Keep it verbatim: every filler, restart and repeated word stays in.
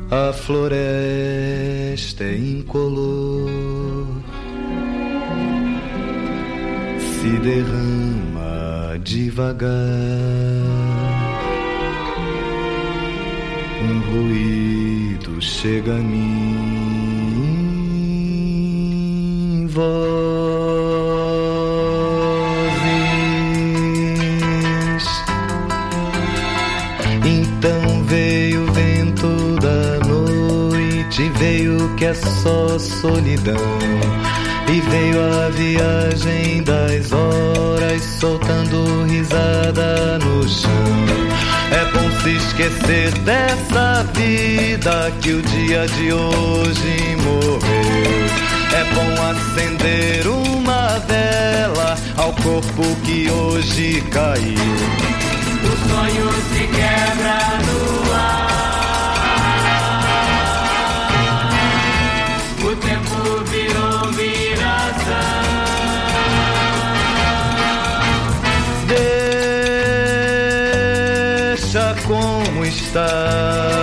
A floresta é incolor, se derrama devagar. Um ruído chega a mim, vozes. Então veio o vento da noite, veio que é só solidão, e veio a viagem das horas, soltando risada no chão. É bom se esquecer dessa vida que o dia de hoje morreu. É bom acender uma vela ao corpo que hoje caiu. O sonho se quebra no ar, o tempo virou viração. Deixa como está.